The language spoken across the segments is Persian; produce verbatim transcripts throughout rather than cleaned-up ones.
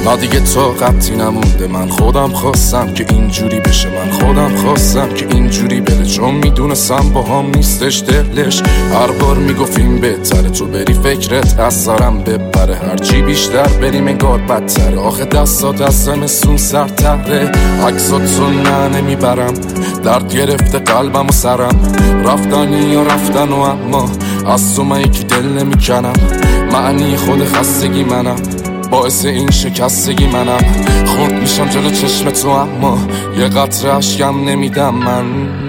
نه دیگه طاقتی نمونده، من خودم خواستم که اینجوری بشه، من خودم خواستم که اینجوری بره، چون میدونستم با هم نیستش دلش. هر بار میگفتیم بهتره تو بری فکرت از سرم ببره، هرچی بیشتر بریم انگار بدتره، آخه دستات از زمستون سرتره. عکساتو نه نمیبرم، درد گرفته قلبم و سرم، رفتنی یا رفتن و اما از تو من یکی دل نمیکنم. معنی خود خستگی منم، باعث این شکستگی منم، خورد میشم جلو چشم تو اما یه قطره اشکم نمیدم من.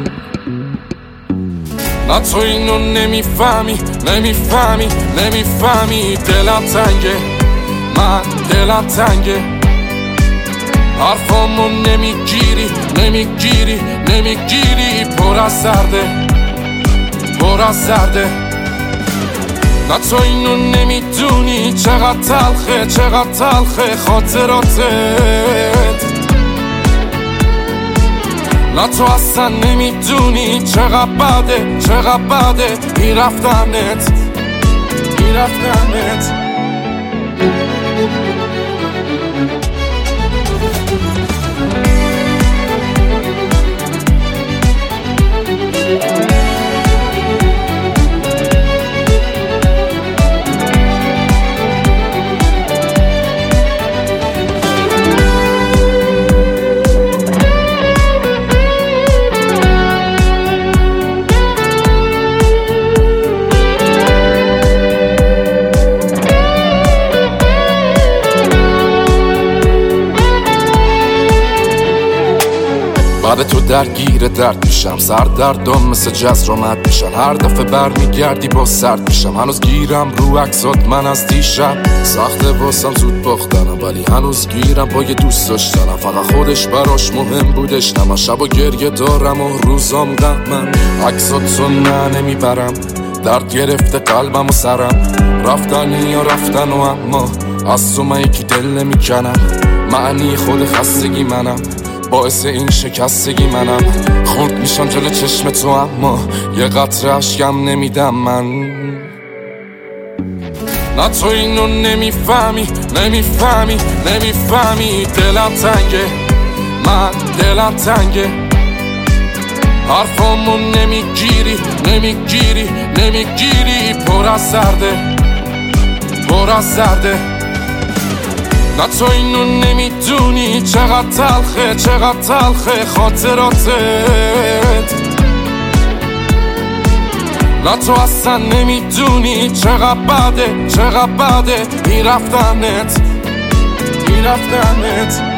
نه تو اینو نمیفهمی، نمیفهمی، نمیفهمی، دلم تنگه، من دلم تنگه، حرفامو نمیگیری، نمیگیری، نمیگیری، پر از سرده، پر از سرده. نه تو اینو نمیدونی چقدر تلخه، چقدر تلخه خاطراتت. نه تو اصلا نمیدونی چقدر بده، چقدر بده این رفتنت، این رفتنت. بعد تو درگیر درد میشم، سردردم مثل جز رامد میشن، هر دفعه برمیگردی با سرد میشم. هنوز گیرم رو عکسات من از دیشب، سخته واسم زود باختنم ولی هنوز گیرم با یه دوست داشتنم، فقط خودش براش مهم بودش، نه من شب و گریه دارم و روزام غمم. عکساتو نه نمیبرم، درد گرفته قلبم و سرم، رفتنی یا رفتن و اما از تو من یکی دل نمیکنم. معنی خود خستگی منم، باعث این شکستگی منم، خورد میشم جلو چشم تو اما یه قطره اشکم نمیدم من. نه تو اینو نمیفهمی، نمیفهمی، نمیفهمی، دلم تنگه، من دلم تنگه، حرفامو نمیگیری، نمیگیری، نمیگیری، پر از سرده، پر از سرده. نه تو اینو نمیدونی چقدر تلخه، چقدر تلخه خاطراتت. نه تو اصلا نمیدونی چقدر بده، چقدر بده این رفتنت، این رفتنت.